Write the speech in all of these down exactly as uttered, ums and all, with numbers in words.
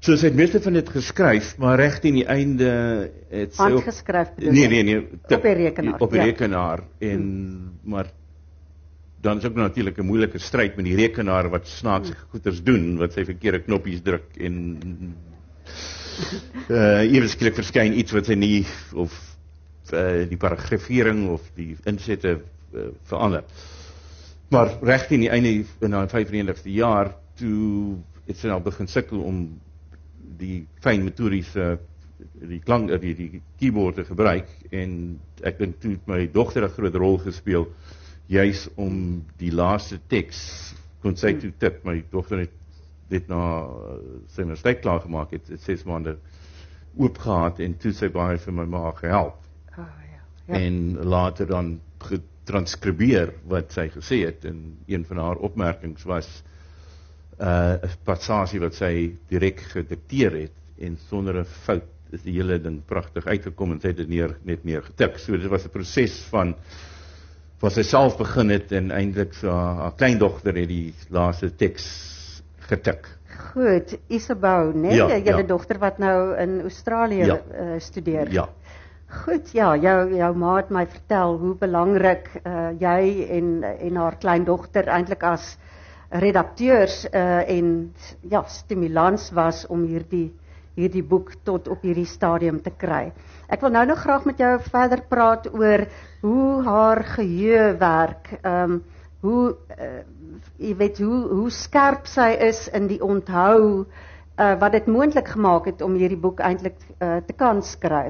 So sy het meeste van dit geskryf, maar reg teen die einde het sy ook handgeskryf bedoel nee jy? nee nee Op die rekenaar, op die ja. rekenaar en hmm. maar dan is ook natuurlik 'n moeilike stryd met die rekenaar wat snaakse hmm. goeders doen, wat sy verkeerde knoppies druk en uh, ewe skielik verskyn iets wat sy nie of uh, die paragrafering of die insette uh, verander. Maar reg teen die einde in haar vyf-en-negentigste jaar toe het sy nou begin sukkel om die fyn motoriese die klank die die keyboard te gebruik en ek dink toe het my dogter 'n groot rol gespeel juis om die laaste teks kon sy toe tip. My dogter het dit na sy universiteit klaar gemaak het, het ses maande oop gehad en toe sy baie vir my ma gehelp. Oh, ja. Ja. En later dan getranskribeer wat sy gesê het en een van haar opmerkings was 'n uh, passasie wat sy direk gedikteer het en sonder 'n fout is die hele ding pragtig uitgekom en sy het dit neer, net neergetik. So dit was 'n proses van wat sy self begin het en eintlik so haar kleindogter het die laaste teks getik. Goed, Isabel, né? Ja, Julle ja. dogter wat nou in Australië Ja. uh, studeer. Ja. Goed, ja, jou jou ma het my vertel hoe belangrik uh, jy en en haar kleindogter eintlik as redakteurs uh, en ja, stimulans was om hierdie hierdie boek tot op hierdie stadium te kry. Ek wil nou nog graag met jou verder praat oor hoe haar geheue werk, ehm um, hoe uh, jy weet hoe hoe skerp sy is in die onthou uh, wat dit moontlik gemaak het om hierdie boek eintlik uh, te kan skryf.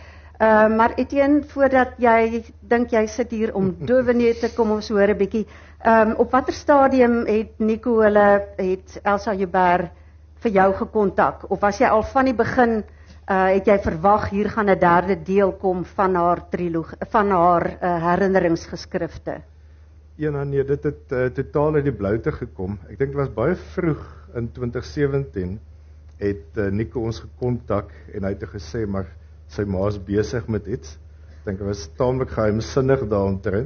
Uh, maar Etienne, voordat jy dink jy sit hier om dowenee te kom, ons hoor 'n bietjie. Um, op watter stadium het Nico hulle het Elsa Joubert vir jou gekontak? Of was jy al van die begin uh, het jy verwag hier gaan 'n derde deel kom van haar trilogie, van haar uh, herinneringsgeskrifte? Ja, nou nee, dit het uh, totaal uit die bloute gekom. Ek dink dit was baie vroeg in twintig sewentien het uh, Nico ons gekontak en hy het gesê maar sy ma is besig met iets. Ek dink dit was taamlik geheimsinnig daaromtrent.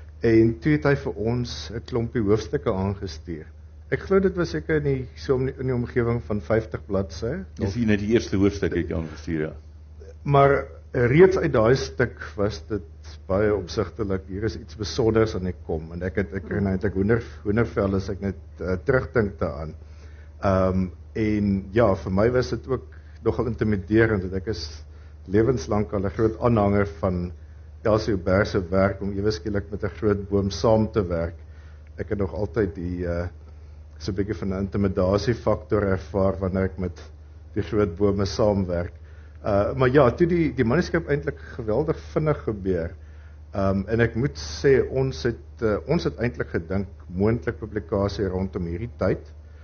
En toe het hy vir ons 'n klompie hoofstukke aangestuur. Ek glo dit was seker in die so in die omgewing van vyftig bladsye. Dis hier net die eerste hoofstuk het jy aangestuur, ja. Maar reeds uit daai stuk was dit baie opsigtelik. Hier is iets besonders aan die kom en ek het ek kry net ek hoender hoendervel as ek net uh, terugdink daaraan. Ehm um, en ja, vir my was dit ook nogal intimiderend want ek is lewenslank al 'n groot aanhanger van Elsa Joubert se werk om ewe skielik met 'n groot boom saam te werk. Ek het nog altyd die uh, so 'n bietjie van 'n intimidasie faktor ervaar wanneer ek met die groot bome saamwerk. Uh, maar ja, toe die die manuskrip eintlik geweldig vinnig gebeur. Um, en ek moet sê ons het uh, ons het eintlik gedink moontlik publikasie rondom hierdie tyd.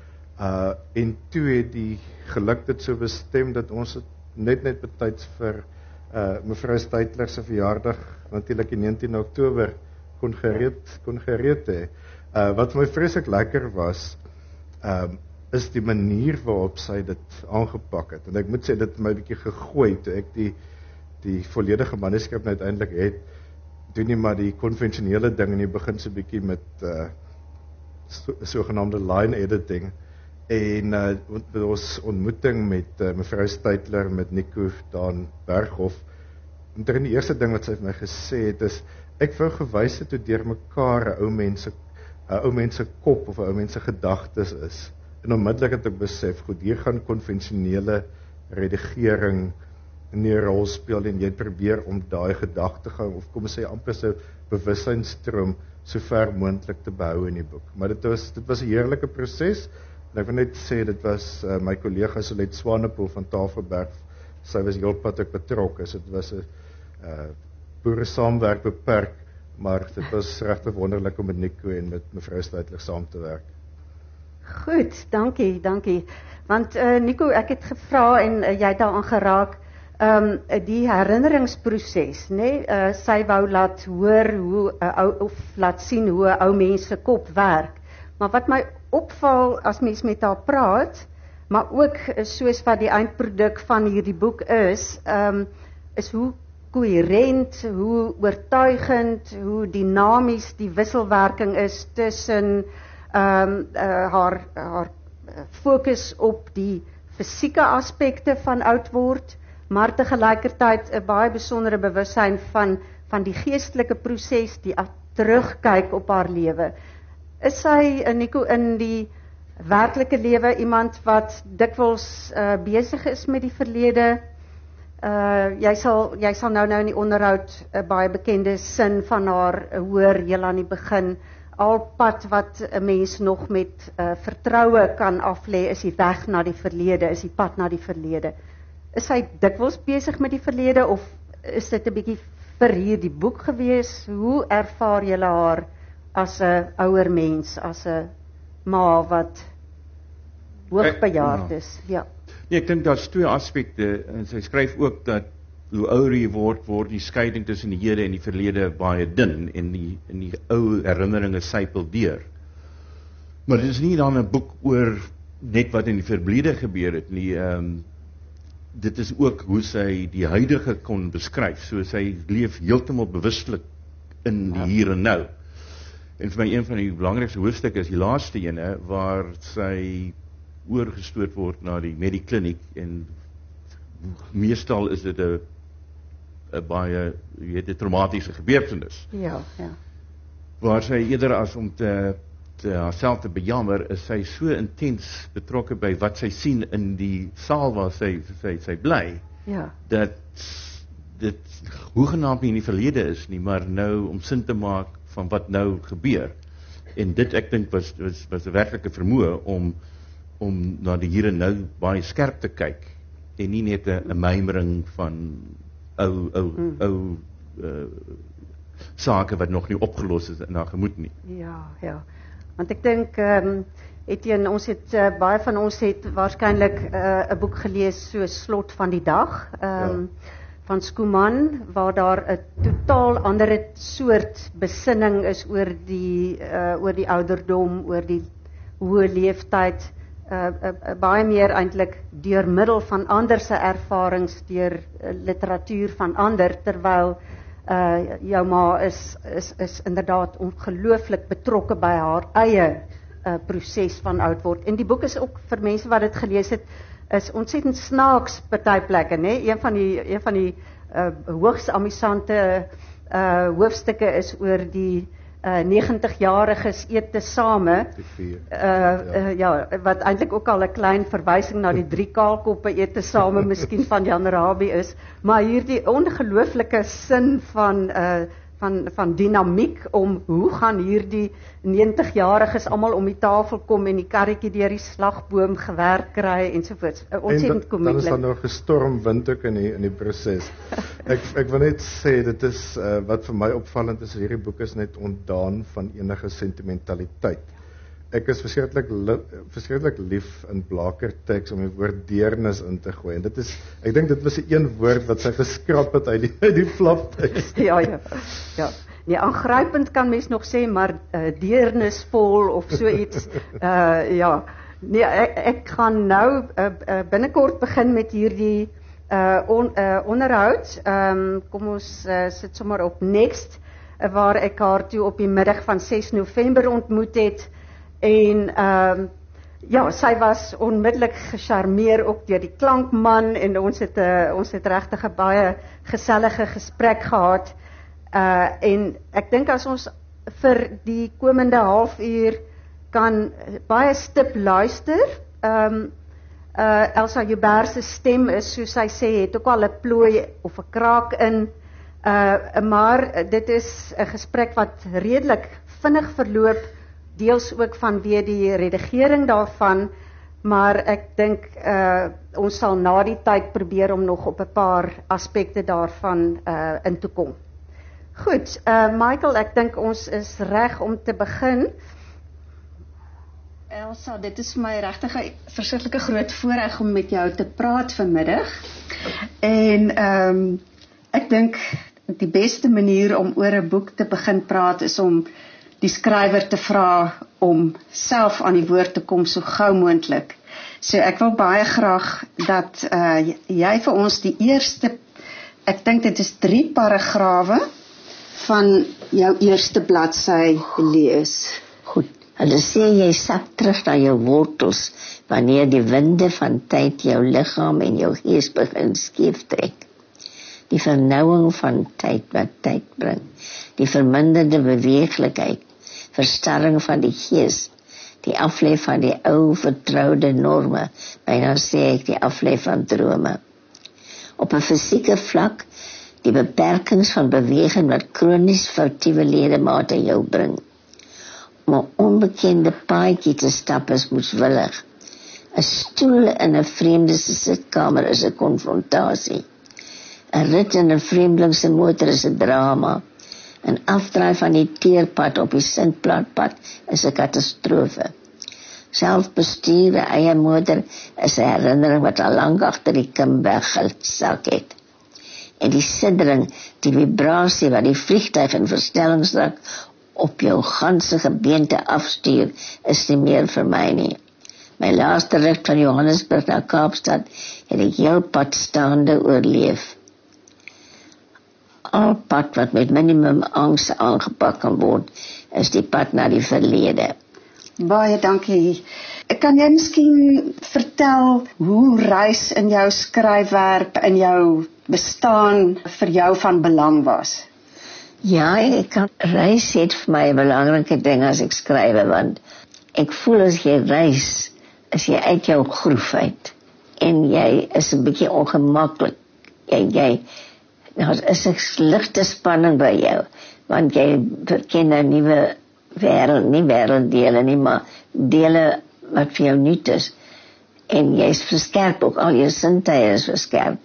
Uh, en toe het die geluk dit so bestem dat ons het net net betyds vir uh, mevrou Steytler se verjaardag natuurlik die negentiende Oktober kon gereed kon gereed hê. Uh, wat vir my vreeslik lekker was, um, is die manier waarop sy dit aangepak het. En ek moet sê dit het my 'n bietjie gegooi toe ek die die volledige manuskrip nou uiteindelik het. Doen nie maar die konvensionele ding in die begin so 'n bietjie met uh, so, sogenaamde line editing. En uh, met ons ontmoeting met uh, mevrou Steytler, met Nico Dan Berghof, en die eerste ding wat sy vir my gesê het is, ek wou gewys het hoe deur mekaar 'n ou mense 'n ou mense kop of 'n ou mense gedagtes is. En onmiddellik het ek besef, goed, hier gaan konvensionele redigering nie 'n rol speel en jy probeer om daai gedagtegang of kom ons sê amper so bewussynstroom so ver moontlik te behou in die boek. Maar dit was dit was 'n heerlike proses. En ek wil net sê, dit was uh, my collega Solet Swanepoel van Tafelberg, sy was heelpad ook betrokke, so dit was 'n uh, boere saamwerk beperk, maar dit was regtig wonderlik om met Nico en met mevrou Steytler saam te werk. Goed, dankie, dankie. Want uh, Nico, ek het gevra en uh, jy het daaraan geraak, um, die herinneringsproses, né? Uh, sy wou laat hoor hoe uh, ou of laat sien hoe 'n ou mens se kop werk. Maar wat my opval as mens met haar praat, maar ook soos wat die eindproduk van hierdie boek is, um, is hoe koherent, hoe oortuigend, hoe dinamies die wisselwerking is tussen um, uh, haar haar fokus op die fisieke aspekte van oud word, maar tegelijkertijd 'n baie besondere bewussyn van van die geestelike proses, die terugkyk op haar lewe. Is sy, Nico, in die werklike lewe iemand wat dikwels uh, besig is met die verlede? Uh, jy sal jy sal nou nou in die onderhoud 'n uh, baie bekende sin van haar uh, hoor heel aan die begin. Al pad wat 'n mens nog met uh, vertroue kan aflê is die weg na die verlede, is die pad na die verlede. Is sy dikwels besig met die verlede of is dit 'n bietjie vir hierdie boek gewees? Hoe ervaar julle haar as 'n ouer mens, as 'n ma wat hoogbejaard is? Ja. Nee, ek dink daar's twee aspekte en sy skryf ook dat hoe ouer jy word, word die skeiding tussen die hede en die verlede baie dun en die in die ou herinneringe sypel deur. Maar dit is nie dan 'n boek oor net wat in die verlede gebeur het nie. Ehm um, dit is ook hoe sy die huidige kon beskryf. So sy leef heeltemal bewustelik in die hier en nou. En vir my een van die belangrikste hoofstukke is die laaste ene waar sy oorgestoot word na die Medikliniek en meestal is dit 'n 'n baie, jy weet, 'n traumatiese gebeurtenis. Ja, ja. Waar sy eerder as om te te haarself te bejammer, is sy so intens betrokke by wat sy sien in die saal waar sy sy sy bly. Ja. Dat dit hoegenaamd nie in die verlede is nie, maar nou om sin te maak van wat nou gebeur. En dit ek dink was was was 'n werklike vermoë om om na die hier en nou baie skerp te kyk en nie net 'n mymering van ou ou mm. ou uh, sake wat nog nie opgelos is in haar gemoed nie. Ja, ja. Want ek dink ehm um, Etienne, ons het uh, baie van ons het waarskynlik 'n uh, boek gelees so Slot van die dag ehm um, ja. van Schoeman waar daar 'n totaal ander soort besinning is oor die uh, oor die ouderdom, oor die hoë leeftyd. Uh, uh, uh, baie meer eintlik deur middel van ander se ervarings, deur uh, literatuur van ander, terwyl uh, jou ma is is is inderdaad ongelooflik betrokke by haar eie uh, proses van oud word. En die boek is ook vir mense wat dit gelees het, is ontsettend snaaks party plekke, né? Een van die een van die uh, hoogs amusante uh, hoofstukke is oor die Uh, negentig-jariges eet tesame, uh, uh, ja, wat eintlik ook al 'n klein verwysing na die drie kaalkoppe eet tesame miskien van Jan Rabie is, maar hierdie ongelooflike sin van uh, van van dinamiek om hoe gaan hierdie negentig-jariges almal om die tafel kom en die karretjie deur die slagboom gewerk kry ensovoorts. Ontsettend komiek. Dan is daar nog gestormwind ook in die in die proses. ek ek wil net sê dit is uh, wat vir my opvallend is, hierdie boek is net ontdaan van enige sentimentaliteit. Ek is verskriklik li verskriklik lief in Blaker teks om die woord deernis in te gooi. En dit is ek dink dit was 'n een woord wat sy geskrap het uit die uit die flapteks. ja, ja. Ja. Nee, aangrypend kan mens nog sê, maar uh, deernisvol of so iets. Uh, ja. Nee, ek, ek gaan nou uh, uh, binnekort begin met hierdie uh, on, uh, onderhoud. Um, kom ons uh, sit sommer op Next, uh, waar ek haar toe op die middag van ses November ontmoet het. En ehm uh, ja, sy was onmiddellik gecharmeer ook deur die klankman en ons het 'n uh, ons het regtig 'n baie gesellige gesprek gehad. Uh en ek dink as ons vir die komende halfuur kan baie stip luister. Ehm um, uh Elsa Joubert se stem is, soos sy sê, het ook al 'n plooi of 'n kraak in. Uh maar dit is 'n gesprek wat redelik vinnig verloop, deels ook vanweë die redigering daarvan, maar ek dink uh, ons sal na die tyd probeer om nog op 'n paar aspekte daarvan uh, in te kom. Goed, uh, Michael, ek dink ons is reg om te begin. Elsa, dit is vir my regtig 'n verskriklike groot voorreg om met jou te praat vanmiddag. En ehm um, ek dink die beste manier om oor 'n boek te begin praat is om die skrywer te vra om self aan die woord te kom so gou moontlik. So ek wil baie graag dat uh, jy vir ons die eerste, ek dink dit is drie paragrawe van jou eerste bladsy lees. Goed. Hulle sê jy sak terug na jou wortels wanneer die winde van tyd jou liggaam en jou gees begin skeef trek. Die vernouing van tyd wat tyd bring, die verminderde beweeglikheid, verstarring van die gees, die aflê van die ou vertrouwde norme, byna sê ek die aflê van drome. Op 'n fisieke vlak, die beperkings van beweging wat kronies foutiewe ledemate jou bring. Om 'n onbekende paadjie te stap is moeswillig. 'n Stoel in 'n vreemde se sitkamer is 'n konfrontasie. 'n Rit in 'n vreemdeling se motor is 'n drama. 'n Afdraai van die teerpad op die Sintplaatpad is 'n katastrofe. Selfbestuur, 'n eie motor is 'n herinnering wat al lank agter die kim weggesak het. En die siddering, die vibrasie wat die vliegtuig in verstellingsdrag op jou ganse gebeente afstuur, is nie meer vir my nie. My laaste rit van Johannesburg na Kaapstad het ek heel pad staande oorleef. Al pad wat met minimum angs aangepak kan word, is die pad na die verlede. Baie dankie. Kan jy miskien vertel hoe reis in jou skryfwerk, in jou bestaan vir jou van belang was? Ja, ek kan reis het vir my 'n belangrike ding as ek skryf, want ek voel as jy reis, as jy uit jou groef uit, en jy is 'n bietjie ongemaklik, jy, jy, nou is 'n ligte spanning by jou, want jy verken 'n nuwe wêreld, nie wêrelddele nie, maar dele wat vir jou nuut is, en jy is verskerp, ook al jou sintuie is verskerp,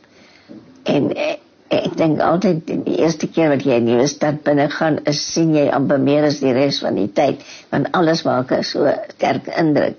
en ek, ek dink altyd, die eerste keer wat jy in 'n nuwe stad binne gaan, is sien jy amper meer as die res van die tyd, want alles maak 'n so sterk indruk.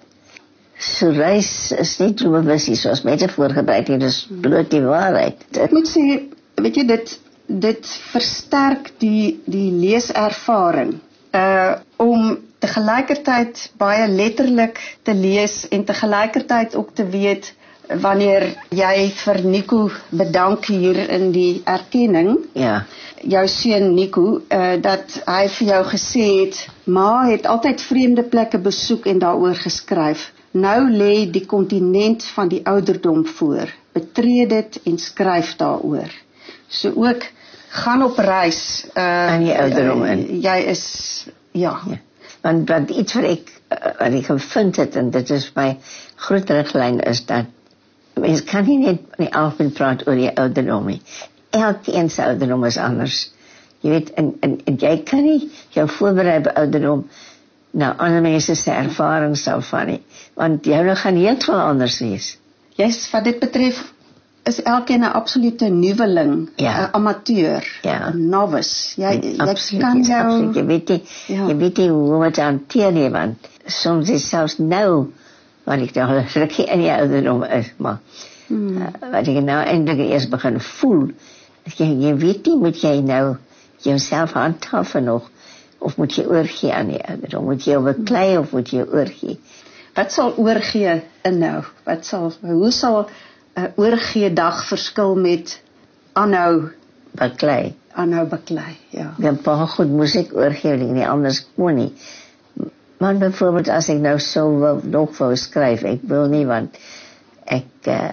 So reis is nie droomvisie soos metafoor gebruik nie, dis bloot die waarheid. Ek moet sê, weet jy, dit, dit versterk die, die leeservaring, uh, om tegelijkertijd baie letterlik te lees en tegelijkertijd ook te weet wanneer jy vir Nico bedank hier in die erkenning, ja. jou seun Nico, uh, dat hy vir jou gesê het, ma het altyd vreemde plekke besoek en daaroor geskryf. Nou lê die kontinent van die ouderdom voor. Betree dit en skryf daaroor. So ook gaan op reis. Uh, aan die ouderdom in. Uh, jy is, ja. ja. Want wat iets wat ek, wat ek gevind het, en dit is my groot riglyn, is dat mens kan nie net in die algemeen praat oor die ouderdom nie. Elkeen se ouderdom is anders. Jy weet, en, en, en jy kan nie jou voorberei by ouderdom nou ander mense se ervarings daarvan nie, want jou gaan heeltemal anders wees. Yes, wat dit betref is elkeen 'n absolute nuweling, 'n ja. amateur, 'n ja. novice. Jy, jy absoluut, kan jou absoluut. Jy weet nie, ja. jy weet nie hoe om het hanteer nie, want soms is selfs nou, want ek nou rukkie in die ouderdom is, maar hmm. uh, wat ek nou eindelijk eers begin voel, jy, jy weet nie, moet jy nou jouself handhaven nog, of moet jy oorgee aan die ouderdom, moet jy beklei of moet jy oorgee? Wat sal oorgee inhou? Wat sal, hoe sal 'n uh, oorgee dag verskil met aanhou beklei? Aanhou beklei, ja. Ja, paar goed moes ek oorgee, ek nie anders kon nie. Maar bijvoorbeeld as ek nou so wil, nog wou skryf, ek wil nie, want ek uh,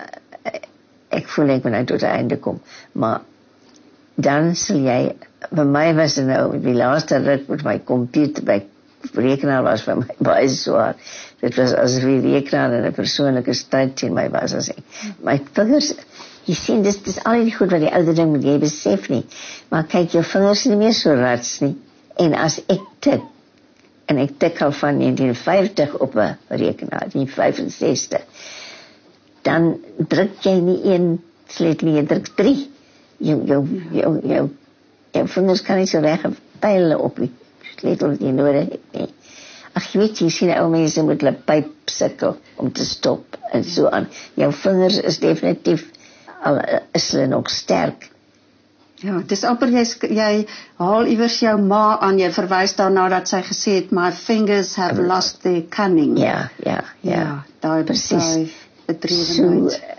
ek voel ek moet nou tot die einde kom, maar dan sal jy, vir my was het nou, die laaste rit met my computer, my rekenaar was vir my baie zwaar. Dit was asof die rekenaar in 'n persoonlike stryd in my was, as ek. My vingers, jy sien, dis, dis al die goed wat die oude ding moet jy besef nie. Maar kyk, jou vingers nie meer so rats nie. En as ek tik, en ek tik al van negentien vyftig op 'n rekenaar, negentien vyfensestig, dan druk jy nie een sleutel nie, jy druk drie. Jou, jou, jou, jou, jou vingers kan nie so reg pyl op die sleutel wat jy nodig het nie. Ag, jy weet, jy sien ou mense met hulle pyp sukkel om te stop en so aan. Jou vingers is definitief, al is hulle nog sterk. Ja, dis amper jy, jy haal iewers jou ma aan, jy verwys daarna dat sy gesê het, my fingers have lost their cunning. Ja, ja, ja. Ja, daai precies. bedrewenheid. So,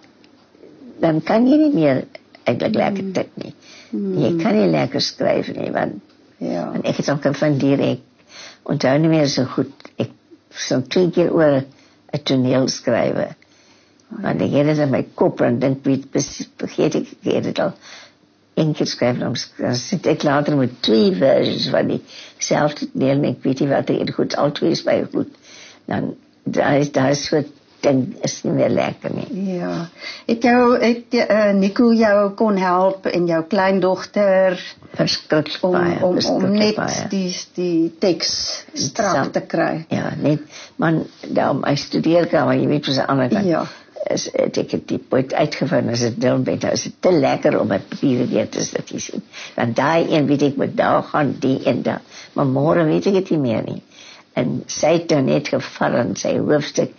dan kan jy nie meer eintlik lekker Mm. tik nie. Mm. Jy kan nie lekker skryf nie, want, Ja. want ek het ook gevind direk, onthou nie meer so goed. Ek sal twee keer oor 'n toneel skrywe. Want ek het dit in my kop en dink, weet, vergeet ek, ek het dit al een keer skryf, dan sit ek later met twee versies van die selfde toneel, en ek weet nie wat ek goed, al twee is baie goed. Dan, daar is, daar is so ding, is nie meer lekker nie. Ja, het jou, het uh, Nico jou kon help en jou kleindogter Verskriklik om, baie, om, om verskriklik net baie. die, die teks strak te kry. Ja, net, man, daarom, hy studeer kan, maar jy weet wat 'n ander kant. Ja. Is, ek het die poot uitgevind, as het deel met, is het te lekker om het papier weer te sit, jy sien. Want die een weet ek moet daar gaan, die en daar. Maar môre weet ek het nie meer nie. En sy het nou net geval in sy hoofstuk,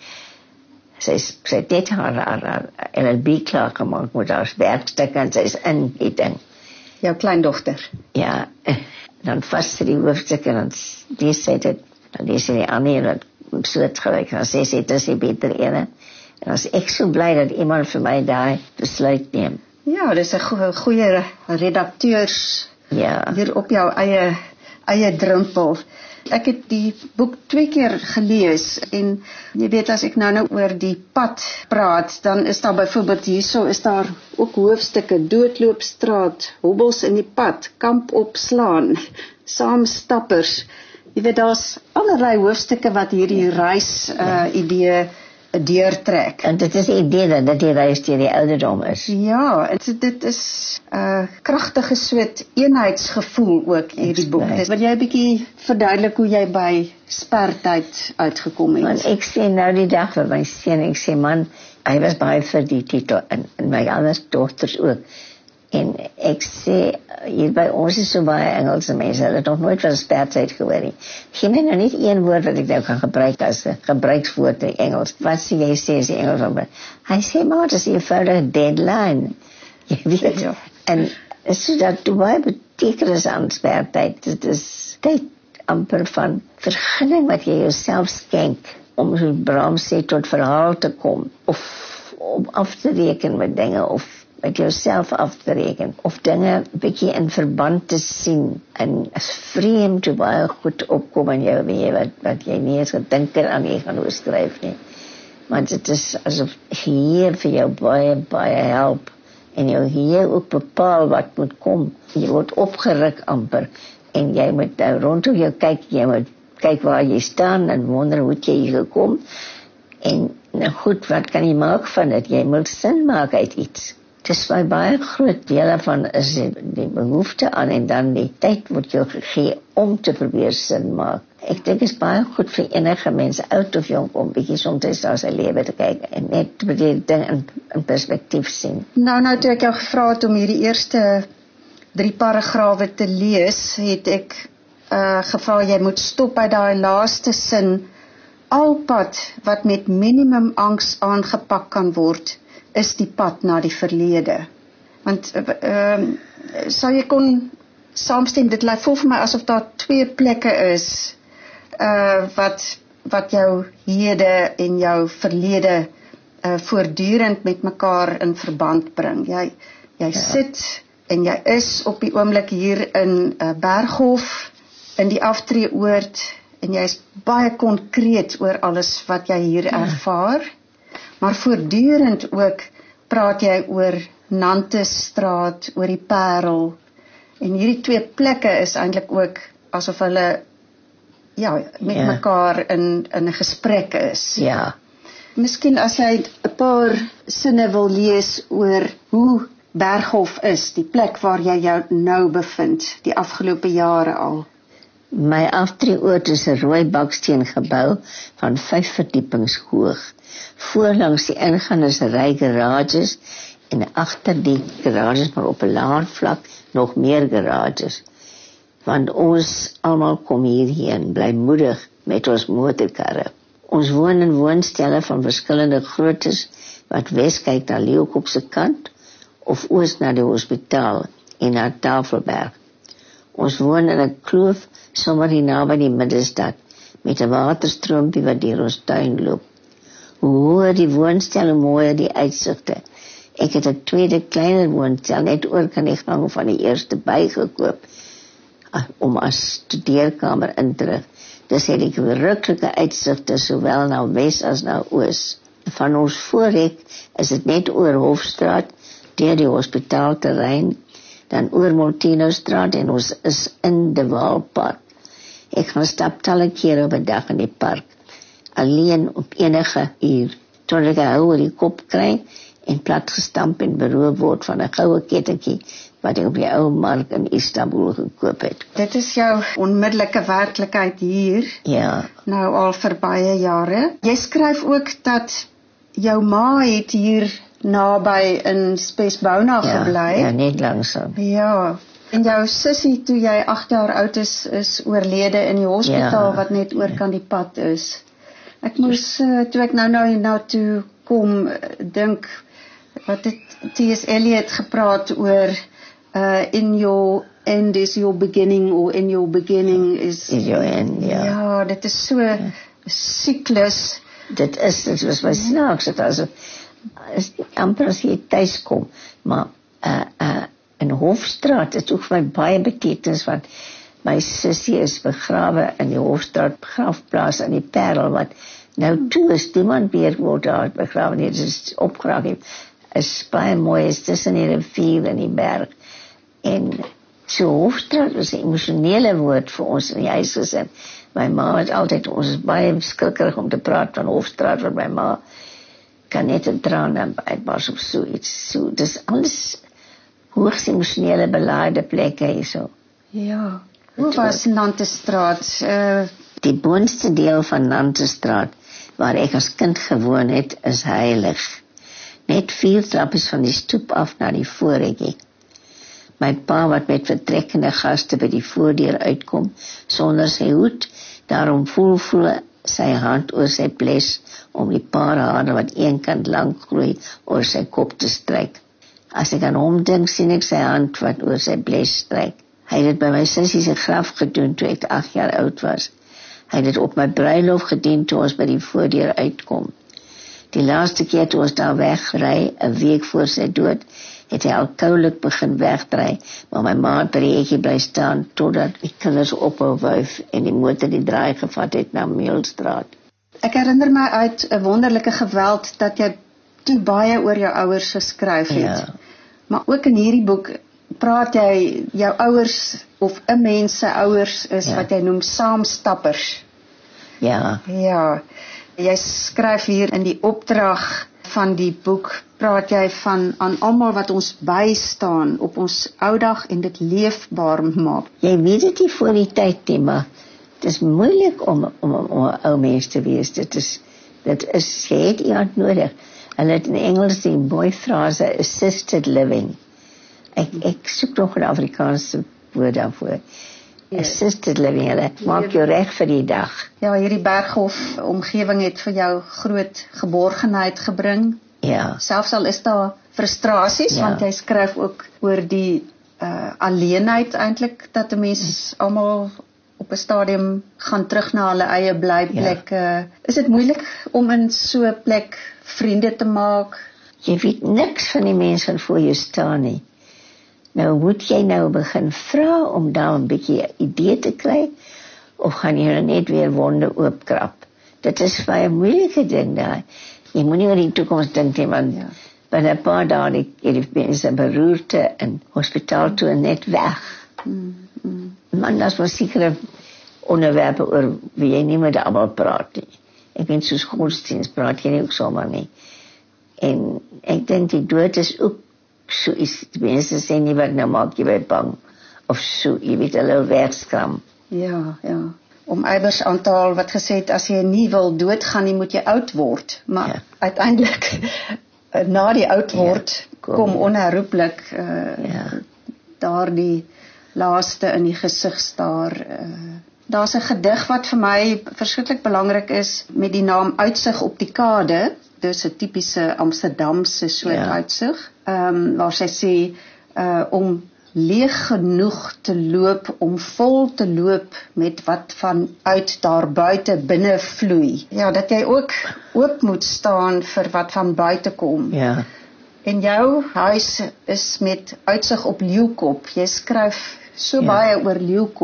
sy, sy het net haar, haar, haar L L B klaar gemaakt met haar werkstuk, en sy is in die ding. Jou kleindogter. Ja, dan vast sy die hoofdstuk, en dan lees sy dit, dan lees sy die ander, en dan soortgelijk, dan sê sy, dit is die beter ene. En as ek so bly dat iemand vir my daai besluit neem. Ja, dis 'n go goeie redakteurs Ja. hier op jou eie eie drempel. Ek het die boek twee keer gelees en jy weet as ek nou nou oor die pad praat, dan is daar byvoorbeeld hierso is daar ook hoofstukke doodloopstraat, hobbels in die pad, kamp opslaan, saamstappers. Jy weet daar's allerlei hoofstukke wat hierdie reis uh, idee deurtrek. En dit is die idee dat dit die reis deur die ouderdom is. Ja, dit, dit is 'n uh, kragtige soort eenheidsgevoel ook hierdie boek. Right. Wil jy 'n bietjie verduidelik hoe jy by spertyd uitgekom het? Want ek sê nou die dag vir my seun, ek sê man, hy was baie vir die titel en, en my ander dogters ook. En ek sê, hier by ons is so baie Engelse mense, hulle het nog nooit van spertyd gehoor nie. Geen my nou niet één woord wat ek nou kan gebruik as 'n gebruikswoord in Engels. Wat sê jy sê as die Engels op? Hy sê maar, dit is 'n eenvoudige deadline. Jy weet, Ja. en so dat toe baie betekenis aan spertyd, dit is tyd amper van vergunning wat jy jouself skenk, om so Bram sê tot verhaal te kom, of om af te reken met dinge, of met jouself af te reken, of dinge 'n bietjie in verband te sien, en as vreemd hoe baie goed opkom in jou weer, wat, wat jy nie eens gedink het aan jy gaan oorskryf nie. Want dit is asof hier vir jou baie, baie help, en jou hier ook bepaal wat moet kom. Jy word opgeruk amper, en jy moet nou rondom jou kyk, jy moet kyk waar jy staan, en wonder hoe jy hier gekom, en nou goed, wat kan jy maak van dit? Jy moet sin maak uit iets. Dis my baie groot deel van is die, die behoefte aan en dan die tyd word jou gegee om te probeer sin maak. Ek dink is baie goed vir enige mens, oud of jong, om bietjie soms na sy lewe te kyk en net die ding in, in perspektief sien. Nou nou toe ek jou gevra het om hierdie eerste drie paragrawe te lees, het ek uh, gevra jy moet stop by daai laaste sin. Al pad wat met minimum angs aangepak kan word, is die pad na die verlede. Want ehm uh, sou jy kon saamstem, dit lyk vol vir my asof daar twee plekke is uh wat wat jou hede en jou verlede uh voortdurend met mekaar in verband bring. Jy jy ja. sit en jy is op die oomblik hier in uh, Berghof in die aftreeoord en jy is baie konkreet oor alles wat jy hier ja. ervaar. Maar voortdurend ook praat jy oor Nantesstraat, oor die Parel. En hierdie twee plekke is eintlik ook asof hulle ja, met ja. mekaar in in 'n gesprek is. Ja. Miskien as jy 'n paar sinne wil lees oor hoe Berghof is, die plek waar jy jou nou bevind, die afgelope jare al. My aftreeoord is 'n rooi baksteen gebou van vyf verdiepings hoog. Voorlangs die ingang is 'n ry garages en agter die garages maar op 'n laer vlak nog meer garages. Want ons almal kom hierheen, bly moedig met ons motorkarre. Ons woon in woonstelle van verskillende groottes wat wes kyk na Leeukop se kant of oos na die hospitaal en na Tafelberg. Ons woon in 'n kloof sommer hier naby die middestad met 'n waterstroompie wat deur ons tuin loop. Hoe hoër die woonstel, hoe mooier die uitsigte. Ek het 'n tweede kleiner woonstel net oor kan die gang van die eerste bygekoop om as studeerkamer in te rig. Dis het die verruklike uitsigte sowel na Wes as na Oos. Van ons voorrek is dit net oor Hofstraat, deur die hospitaalterrein, dan oor Moltenostraat en ons is in de Waalpark. Ek gaan stap talle kere op 'n dag in die park, alleen op enige uur, tot ek 'n hou oor die kop kry en plat gestamp en beroof word van 'n goue kettingkie wat ek op die ou mark in Istanbul gekoop het. Dit is jou onmiddellike werklikheid hier, Ja, nou al vir baie jare. Jy skryf ook dat jou ma het hier naby in Spesbona ja, gebly. ja, net langsam. Ja. En jou sussie, toe jy agt jaar oud is, is oorlede in die hospitaal Ja. wat net oor kan die pad is. Ek moes, uh, toe ek nou nou hiernatoe kom, uh, dink, wat het T S Eliot gepraat oor, uh, in your end is your beginning, or in your beginning is... Is jou en, ja. Ja, dit is so 'n siklus. Dit is, dit was my snaaks, dit was, is amper as jy thuis kom, maar uh, uh, in Hofstraat is ook vir my baie betekenis, want my sussie is begrawe in die Hofstraat begrafplaas in die Parel, wat nou toe is, niemand meer word daar begrawe nie, dit is opgrawe, is baie mooi, is tussen die rivier en die berg, en so Hofstraat was 'n emosionele woord vir ons in die huis gesin. My ma het altyd, ons is baie skrikkerig om te praat van Hofstraat, want my ma kan net 'n traan en uitbars op so iets, so, dis alles hoogs emosionele belaide plekke hierso. Ja. Hoe was Nantestraat? Uh, Die boonste deel van Nantestraat, waar ek as kind gewoon het, is heilig. Net vier trappies van die stoep af na die voorhekkie. My pa wat met vertrekkende gaste by die voordeur uitkom, sonder sy hoed, daarom voel voel sy hand oor sy bles, om die paar hare wat een kant lang groei, oor sy kop te stryk. As ek aan hom dink, sien ek sy hand wat oor sy bles stryk. Hy het dit by my sussie se graf gedoen toe ek agt jaar oud was. Hy het dit op my bruilof gedoen toe ons by die voordeur uitkom. Die laaste keer toe ons daar wegry, 'n week voor sy dood, het hy al koulik begin wegdry, maar my ma het by die hekkie bly staan, totdat die kinders ophou wuif en die motor die draai gevat het na Meulstraat. ek herinner my uit 'n wonderlike geweld dat jy toe baie oor jou ouers geskryf het. Ja. Maar ook in hierdie boek praat jy jou ouers of 'n mens se ouers is Ja. wat jy noem saamstappers. Ja, Ja. Jy skryf hier in die opdrag van die boek, praat jy van aan almal wat ons bystaan op ons oudag en dit leefbaar maak. jy weet dit nie voor die tyd nie, maar het is moeilik om, om, om 'n ou mens te wees. Dit is, dit is, jy het iemand nodig. Hulle het in Engels die mooi frase assisted living. Ek, ek soek nog 'n Afrikaanse woord daarvoor. Ja. Assisted living, hulle maak jou reg vir die dag. Ja, hierdie Berghof omgewing het vir jou groot geborgenheid gebring. Ja, Selfs al is daar frustrasies, Ja. want jy skryf ook oor die uh, alleenheid eintlik, dat 'n mens almal op 'n stadium gaan terug na hulle eie blyplek. Ja. Uh, is dit moeilik om in so 'n plek vriende te maak? jy weet niks van die mense wat voor jou staan nie. Nou moet jy nou begin vra om daar 'n bietjie 'n idee te kry, of gaan jy nou net weer wonde oopkrap? Dit is baie 'n moeilike ding daar. Jy moet nie oor die toekoms dink nie, want Ja. binne 'n paar dae het die mense beroerte in hospitaal toe en net weg. Mm, mm. Man, dat was sekere onderwerpe oor wie jy nie met almal praat nie. Ek weet soos godsdienst praat jy nie ook sommer nie. En ek dink die dood is ook so iets, die mense sê nie wat nou maak jy baie bang, of so, jy weet, hulle wegskram. Ja, ja. Om Eybers aan te haal wat gesê het, as jy nie wil doodgaan nie, moet jy oud word. Maar Ja. uiteindelik, na die oud word, Ja, kom. kom onherroepelik uh, Ja. daardie laaste in die gesig staar. Uh, Daar's 'n gedig wat vir my verskriklik belangrik is, met die naam Uitsig op die Kade. Dis 'n tipiese Amsterdamse soort Ja. uitsig. Ehm um, waar sy sê uh, om leeg genoeg te loop, om vol te loop met wat vanuit daar buite binne vloei. Ja, dat jy ook oop moet staan vir wat van buite kom. Ja, En jou huis is met uitsig op Leeukop. Jy skryf so Ja. baie oor Leeukop.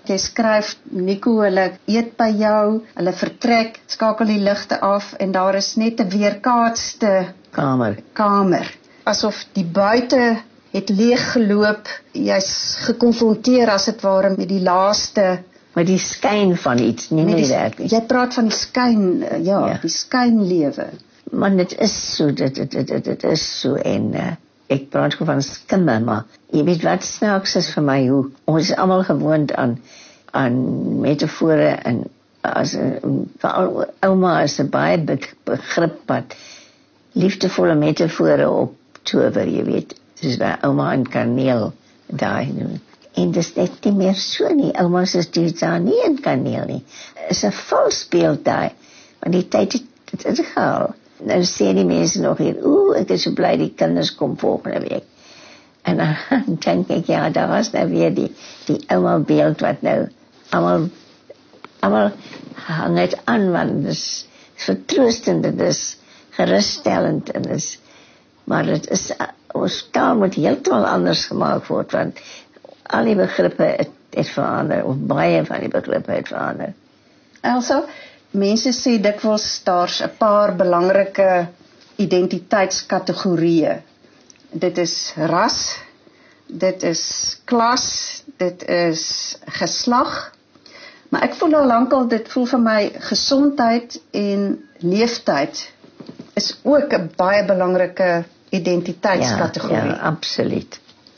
Jy skryf, Nico, hulle eet by jou, hulle vertrek, skakel die ligte af en daar is net 'n weerkaatste Kamer. kamer. Asof die buite het leeg geloop, jy's gekonfronteer as dit ware met die laaste. Maar die skyn van iets, nie Met meer die, werk nie. jy praat van die skyn, ja, Ja. die skynlewe. Man, dit is so, dit, dit, dit, dit, dit is so, en uh, ek praat gewoon van skimme, maar jy weet wat snaaks is vir my, hoe, ons is allemaal gewoond aan, aan metafore, en as, veral ouma is 'n baie begrip wat liefdevolle metafore op tower, jy weet, soos by ouma en kaneel, daai doen. En dis net nie meer so nie, ouma's is die daar nie in kaneel nie, is 'n vals beeld daai, want die tyd het dit is gehaal. Nou sê die mense nog hier, oeh, ek is so bly die kinders kom volgende week. En dan denk ek, ja, daar was nou weer die, die ouma beeld wat nou allemaal, allemaal hang het aan, want het is vertroostend, het is geruststellend, en het is, maar het is, ons taal moet heeltemal anders gemaakt word, want al die begrippe het, het verander, of baie van die begrippe het verander. Also, mense sê dikwels daar's 'n paar belangrike identiteitskategorieë. Dit is ras, dit is klas, dit is geslag. Maar ek voel al lankal, dit voel vir my gesondheid en leeftyd is ook 'n baie belangrike identiteitskategorie. Ja, ja, absoluut.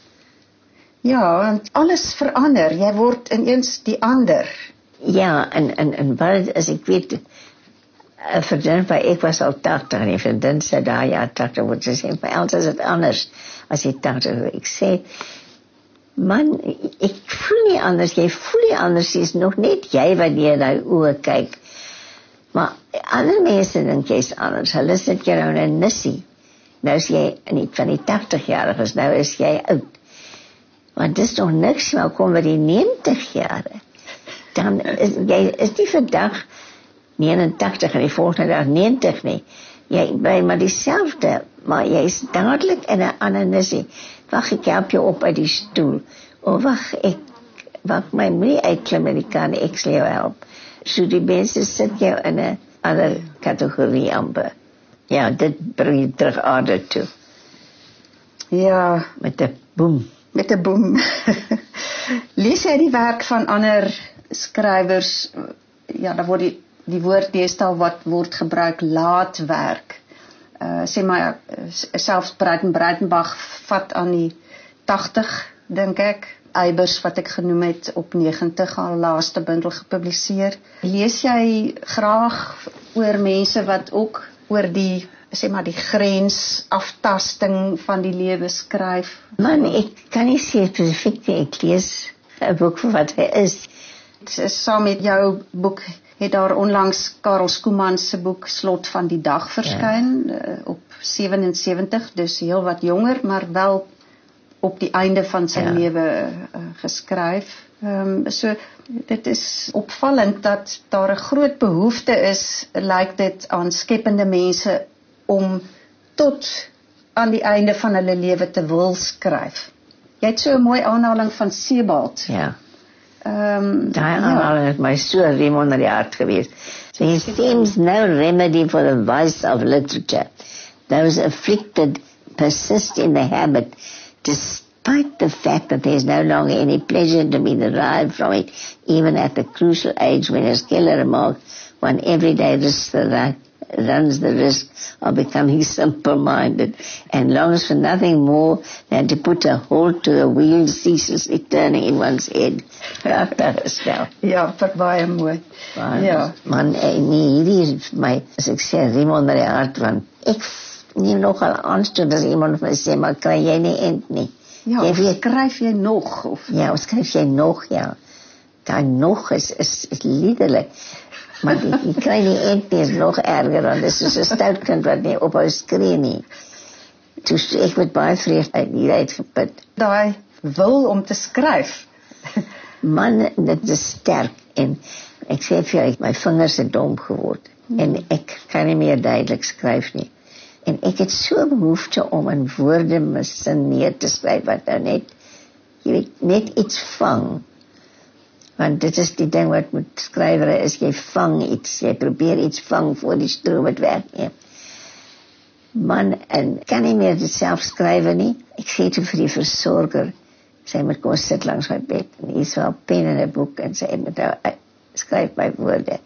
Ja, want alles verander. Jy word ineens die ander. Ja, en, en, en wat het is, ek weet, een vriendin van ek was al tachtig, en die vriendin sê daar, ja, tachtig, word sy sê, vir ons is het anders, as jy tachtig, ek sê, man, ek voel nie anders, jy voel nie anders, jy is nog net jy wat jy nou oor kyk, maar ander mense dink jy is anders, hulle sit jy nou in 'n nissie, nou is jy, nie van die tachtig-jariges, nou is jy oud, want dis nog niks, maar kom by die negentig jare, dan is jy is nie vandag negenentachtig en die volgende dag negentig nie. Jy bly maar dieselfde, maar jy is dadelik in 'n ander nissie. Wag, ek help jou op uit die stoel. O, wag, ek wag my moenie uitklim en ek kan ek sal jou help. So die mense sit jou in 'n ander kategorie amper. Ja, dit bring jy terug aarde toe. Ja, Met 'n boem. met 'n boem. Lees jy die werk van ander skrywers? Ja, daar word die, die woord deesdae wat word gebruik, laatwerk. Uh, sê maar, uh, selfs Breiten Breitenbach vat aan die tachtig, dink ek. Eybers, wat ek genoem het, op negentig, al laaste bundel gepubliseer. Lees jy graag oor mense wat ook oor die, sê maar, die grens aftasting van die lewe skryf? Man, ek kan nie sê spesifiek nie, ek lees 'n boek vir wat hy is. Saam met jou boek het daar onlangs Karel Schoeman se boek Slot van die Dag verskyn, ja. uh, op sewensewentig, dus heel wat jonger, maar wel op die einde van sy ja. lewe uh, geskryf. Um, so, dit is opvallend dat daar 'n groot behoefte is, lyk dit, aan skepende mense om tot aan die einde van hulle lewe te wil skryf. Jy het so 'n mooi aanhaling van Sebald. Ja. Um, Daai aanhaling het my so rem onder die hart gewees. So he seems no remedy for the vice of literature. Those afflicted persist in the habit, despite the fact that there is no longer any pleasure to be derived from it, even at the crucial age when, as Keller remarked, one every day risks the right, runs the risk of becoming simple-minded and longs for nothing more than to put a halt to a wheel ceaselessly turning in one's head. Stel. Ja, vir baie mooi. Man, ja. Man, nee, hierdie is my, as ek sê, riem onder die hart, want ek neem nogal aanstoot as iemand my sê, maar kry jy nie end nie. Ja, jy of weet, skryf jy nog? Of? Ja, of skryf jy nog, ja. Daar nog is, is, is liederlik. Maar die, die kry nie end nie, is nog erger, want dit is soos 'n stout kind wat nie ophou skree nie. Toe ek met baie vrees uit hier uitgeput. Daai wil om te skryf. Man, dit is sterk, en ek sê vir jou, my vingers het dom geword, hmm. en ek kan nie meer duidelik skryf nie. En ek het so behoefte om in woorde my sin neer te skryf, wat nou net, jy weet, net iets vang. Want dit is die ding wat met skrywer is, jy vang iets, jy probeer iets vang voor die stroom het wegneem. Man, en kan nie meer dit self skrywe nie. Ek sê toe vir die versorger, sy moet kom sit langs my bed, en hier is wel pen en 'n boek, en sy moet nou skryf my woorde.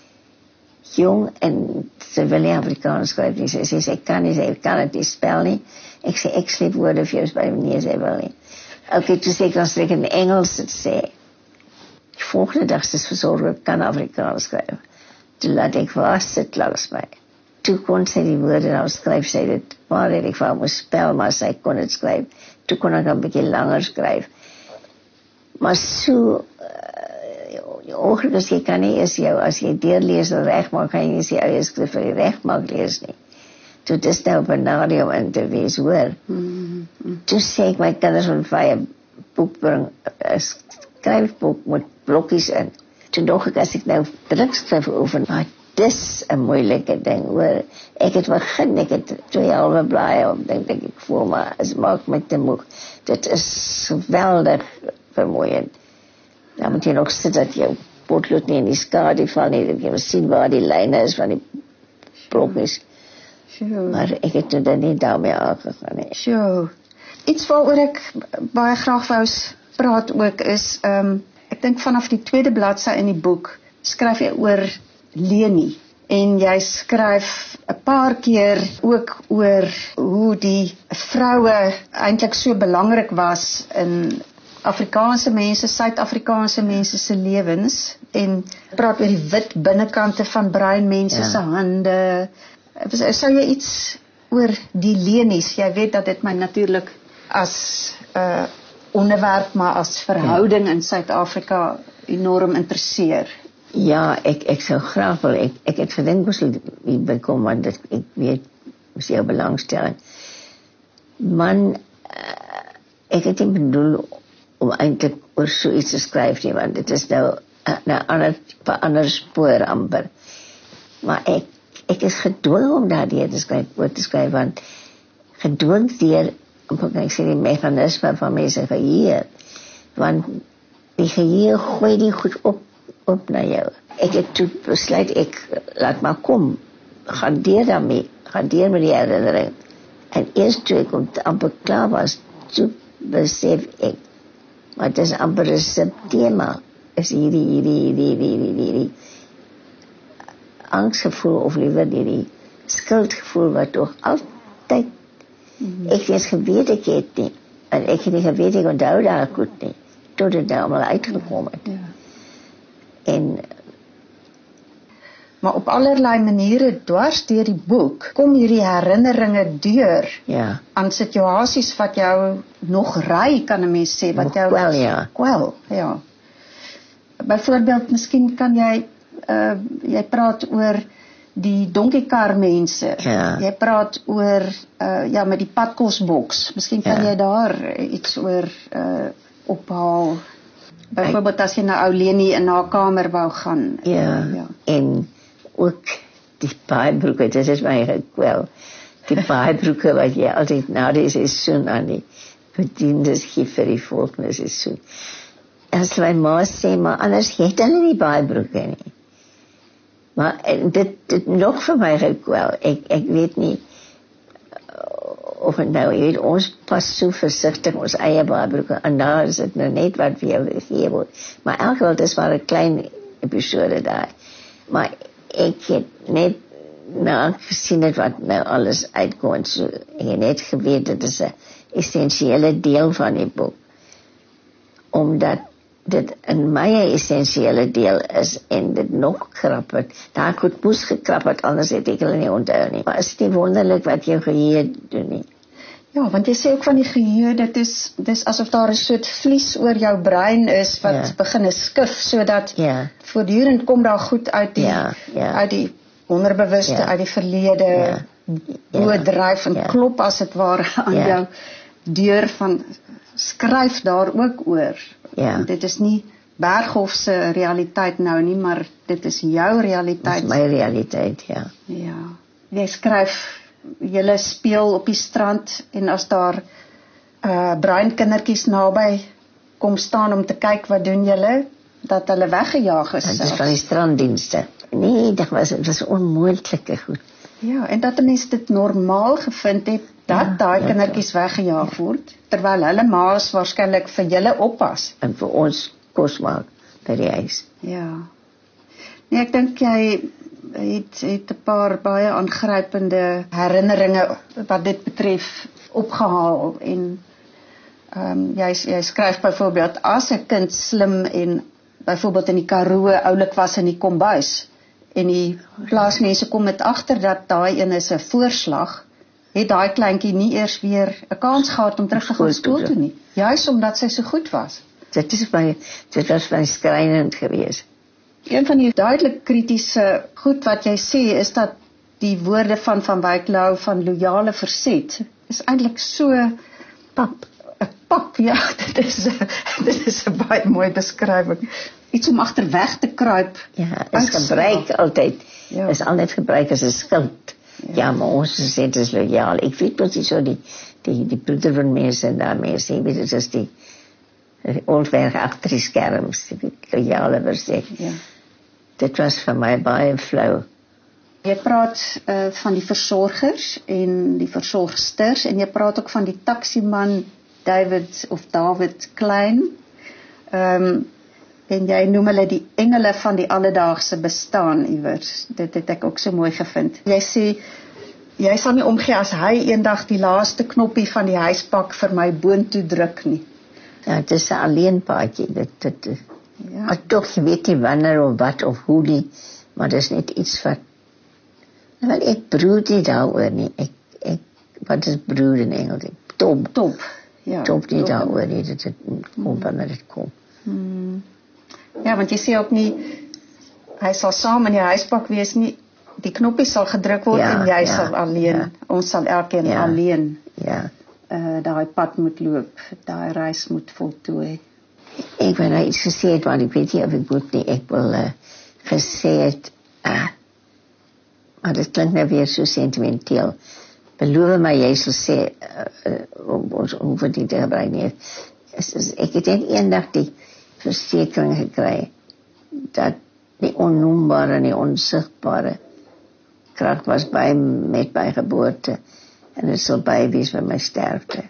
Jong, en sy wil nie Afrikaans skryf nie, sy sê, sy kan nie, sy kan het nie spel nie. Ek sê, ek skryf woorde vir jou, by meneer, sy wil nie. Ok, toe sê ek, dan sê ek in Engels het sê, die volgende dag is versorger, kan Afrikaans skryf. Toe laat ek was sit langs my. Toe kon sy die woorde nou skryf, sy dit, maar ek wou moest spel, maar sy kon het skryf. Toe kon ek een beetje langer skryf. Maar so, uh, ongeluk is, jy kan nie eens jou, as jy deurlees en recht maak, kan jy nie sy eie skrif vir die recht maak lees nie. Toe dis nou op een nadeel in te wees, hoor. Mm-hmm. Toe sê ek my kinders van vijf boek bring, een skryfboek met blokkies in. Toe nog ek, as ek nou drukskrif oefen, maar dis een moeilike ding, hoor. Ek het begin, ek het twee halve blaai op, denk ek, ek voel maar, as maak my te moeg. Dit is geweldig vermoeiend. Dan moet jy nog sit dat jou potlood nie in die skade val nie, dat jy moet sien waar die lijne is van die blokkies. Sure. Maar ek het toe dan nie daarmee aangegaan nie. Sure. Iets waaroor ek baie graag wou praat ook is, um, ek dink vanaf die tweede bladsy in die boek, skryf jy oor Leni, en jy skryf 'n paar keer ook oor hoe die vroue eintlik so belangrik was in Afrikaanse mense, Suid-Afrikaanse mense se lewens, en praat oor die wit binnekante van bruin mense ja. se hande. Sou jy iets oor die Lenies, jy weet dat dit my natuurlik as uh, onderwerp, maar as verhouding ja. in Suid-Afrika enorm interesseer. Ja, ek, ek sou graag wil, ek, ek het gedink moes nie bekom, want dit, ek weet, moes jou belangstelling. Man, uh, ek het nie bedoel om eintlik oor so iets te skryf nie, want dit is nou een ander, ander spoor amper. Maar ek, ek is gedwing om daar die te skryf, oor te skryf, want gedwing dier, ek sê die mechanisme van mense geheer, want die geheer gooi die goed op, op na jou. Ek het toe besluit, ek laat maar kom, gaan deur daarmee, gaan deur met die herinnering. En eerst toe ek om amper klaar was, toe besef ek, maar het is amper een subthema, is hierdie, hierdie, hierdie, hierdie, hierdie, hierdie angstgevoel, of liever hierdie skuldgevoel, wat toch altyd, mm-hmm. ek het geweet ek het nie, en ek het nie geweet ek onthou daar goed nie, tot het nou allemaal uitgekom het. Ja. En maar op allerlei maniere dwars deur die boek kom hierdie herinneringe deur ja. aan situasies wat jou nog ry, kan 'n mens sê, wat nog jou kwel, ja. kwel, ja. Byvoorbeeld, miskien kan jy uh, jy praat oor die donkiekar mense. Ja. Jy praat oor uh, ja, met die padkosboks. Miskien kan ja. jy daar iets oor uh, ophaal. Byvoorbeeld as jy na ou Leni in haar kamer wou gaan. Ja, ja. En ook die paaibroeke, dit is my gekwel. Die paaibroeke wat jy altyd na die seisoen aan die bediendes gee vir die volgende seisoen. As my ma sê, maar anders het hulle nie paaibroeke nie. Maar dit, dit nog vir my gekwel. Ek, ek weet nie, of het nou, jy weet, ons pas so versigtig ons eie paaibroeke, en daar is het nou net wat vir jou gegee word. Maar elke wel, dit is maar een klein episode daar. Maar ek het net nou gesien het wat nou alles uitkom, so ek het net geweet, dit is een essentiële deel van die boek. Omdat dit in my een essentiële deel is, en dit nog krap het, daar goed moes gekrap het, anders het ek hulle nie onthou nie. Maar is het nie wonderlik wat jou geheer doen nie? Ja, want jy sê ook van die geheer, dit is, dit is asof daar een soort vlies oor jou brein is, wat ja. begin skif, so dat ja. voortdurend kom daar goed uit die, ja, ja. uit die onderbewuste, ja. uit die verlede, ja. doordryf en ja. klop as het ware aan ja. jou deur van, skryf daar ook oor. Ja. Dit is nie Berghof se realiteit nou nie, maar dit is jou realiteit. Dit is my realiteit, ja. Ja. Jy skryf, julle speel op die strand, en as daar uh, bruin kindertjies naby kom staan om te kyk, wat doen julle? dat hulle weggejaag is. Dit is van die stranddienste. Nee, dit was, dit was onmoontlike goed. Ja, en dat mense dit normaal gevind het, dat ja, daai kindertjies weggejaag word, terwyl hulle ma's waarskynlik vir julle oppas. En vir ons kos maak by die huis. Ja. Nee, ek dink jy het, het 'n paar baie aangrypende herinneringe wat dit betref opgehaal en um, jy, jy skryf byvoorbeeld, as 'n kind slim en byvoorbeeld in die Karoo oulik was in die kombuis en die plaasmense kom met agter dat daai een is 'n voorslag, het daai kleintjie nie eers weer 'n kans gehad om terug te gaan skool toe nie, juis omdat sy so goed was. Dit is baie, dit was baie skrynend geweest. Een van die duidelik kritiese goed wat jy sê is dat die woorde van Van Wyk Louw van loyale verset is eintlik so pap, 'n pap, ja, dit is dit is 'n baie mooi beskrywing. Iets om agterweg te kruip. Ja, is gebruik altyd. Ja. Is altyd gebruik as 'n skild. Ja, ja, maar ons sê dit is loyaal. Ek weet presies so die die die broeder van mense en daar mense, weet dit is die oldwerk agter die skerms, die loyale verset. Ja. Dit was vir my baie flou. Jy praat uh, van die versorgers en die versorgsters en jy praat ook van die taksiman David of David Klein. Ehm um, en jy noem hulle die engele van die alledaagse bestaan iewers. Dit het ek ook so mooi gevind. Jy sê jy sal nie omgee as hy eendag die laaste knoppie van die huispak vir my boontoe druk nie. Ja, dit is 'n alleenpaadjie. Dit dit ja. Maar tog jy weet nie wanneer of wat of hoe nie, maar dis net iets wat wel ek broed nie daaroor nie. Ek ek wat is broed in Engels? Top, top. Ja. Top nie daaroor nie, dit het kom wanneer dit kom. Hmm. Ja, want jy sê ook nie hy sal saam in die huispak wees nie. Die knoppie sal gedruk word ja, en jy ja, sal alleen. Ja. Ons sal elkeen ja, alleen. Ja. Uh, daai pad moet loop, daai reis moet voltooi. Ek wil nou iets gesê het, want ek weet nie of ek moet nie, ek wil uh, gesê het, uh, maar dit klink nou weer so sentimenteel, beloof my, jy sal sê, uh, uh, ons hoef het nie te gebruik nie, is, is, ek het net eendag die versekering gekry, dat die onnoembare en die onsigbare krag was by met my geboorte, en het sal by wees by my sterfte.